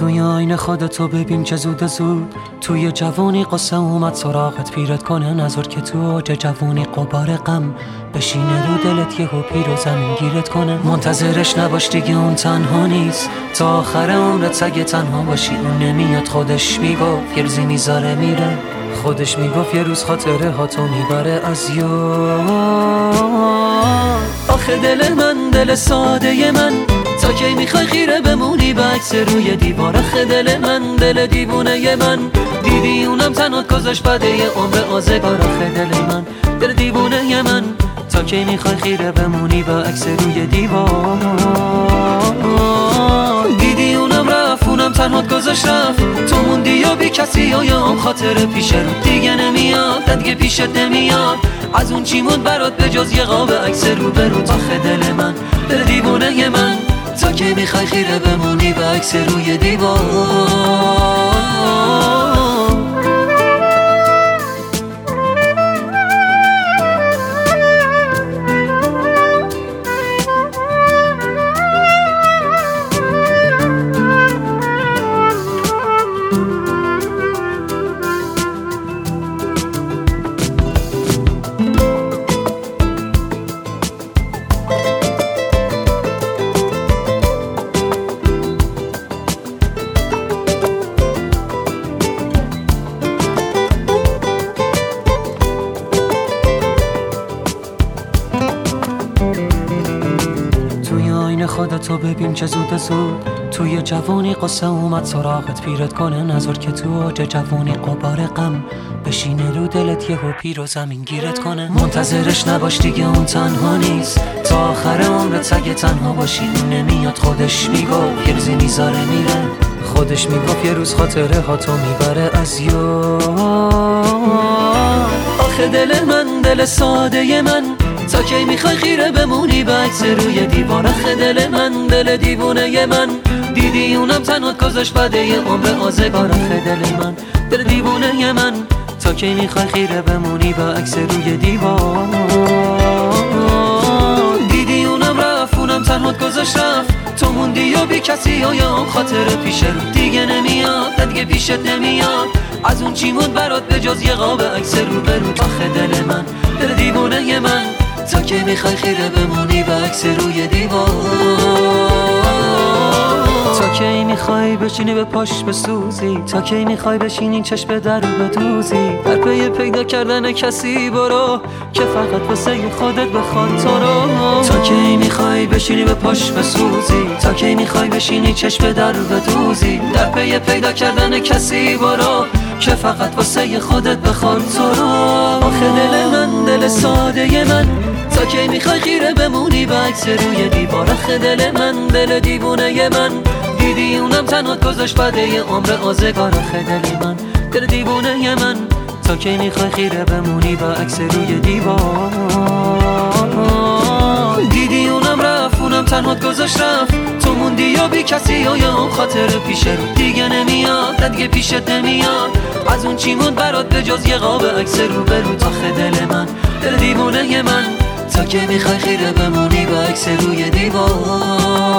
توی آینه خودتو ببین چه زود زود توی جوانی قصه اومد سراغت پیرت کنه نظر که تو اوج جوانی قبار غم بشینه رو دلت یهو پیر و زمین گیرت کنه. منتظرش نباش دیگه اون تنها نیست تا آخر عمرت سگه تنها باشی. اون نمیاد خودش میگفت یه روزی میذاره میره. خودش میگفت یه روز خاطره ها تو میبره از یاد. آخه دل من دل ساده من تا کی میخوای خیره بمونی به عکس روی دیوار. آخه دل من دل دیوونه من دیدی اونم تنات گذاشت بعد یه عمر آزگار. آخه دل من دل دیوونه من تا کی میخوای خیره بمونی به عکس روی دیوار. دیدی اونم رفت اونم تنات گذاشت رفت تو موندی یا بی کسی یا هم خاطر پیش رو دیگه نمیاد دیگه پیشت نمیاد. از اون چی موند برات به جز یه قاب عکس رو برو. آخه دل من دل دیوونه من تا کی میخوای خیره بمونی به عکس روی دیوار. خودتو ببین چه زود زود توی جوانی قصه اومد سراغت پیرت کنه نظر که تو اوج جوانی قبار غم بشینه رو دلت یهو پیر و زمین گیرت کنه. منتظرش نباش دیگه اون تنها نیست تا آخر عمرت سگه تنها باشی. اون نمیاد خودش میگفت یه روزی میذاره میره. خودش میگفت یه روز خاطره ها تو میبره از یاد. آخه دل من دل ساده من تا کی میخوای خیره بمونی به عکس روی دیوار. آخه دل من دل دیوونه من دیدی اونم تنات گذاشت بعد یه عمر آزگار. آخه دل من دل دیوونه من تا کی میخوای خیره بمونی به عکس روی دیوار. دیدی اونم رفت اونم تنات گذاشت رفت تو موندی یا بی کسی یا هم خاطر پیش رو دیگه نمیاد دیگه پیشت نمیاد. از اون چی موند برات به جز یه قاب عکس رو برو. آخه دل من دل دیوونه من تا کی میخوای خیره بمونی به عکس روی دیوار. تا کی میخوای بشینی به پاش بسوزی. تا کی میخوای بشینی چشم در رو بدوزی. در پی پیدا کردن کسی برو که فقط واسه خودت بخواد تو رو. تا کی میخوای بشینی به پاش بسوزی. تا کی میخوای بشینی چشم در رو بدوزی. در پی پیدا کردن کسی برو که فقط واسه خودت بخواد تو رو. آخه دل من دل ساده من تا کی میخوای خیره بمونی به عکس روی دیوار. آخه دل من دل دیوونه من دیدی اونم تنات گذاشت بعد یه عمر آزگار. آخه دل من دل دیوونه من تا کی میخوای خیره بمونی به عکس روی دیوار. دیدی اونم رفت اونم تنات گذاشت رفت تو موندی یا بی کسی یا هم خاطر پیش رو دیگه نمیاد دیگه پیشت نمیاد. از اون چی موند برات به جز یه قاب عکس رو برو. آخه دل من دل دیوونه من تا کی میخوای خیره بمونی به عکس روی دیوار.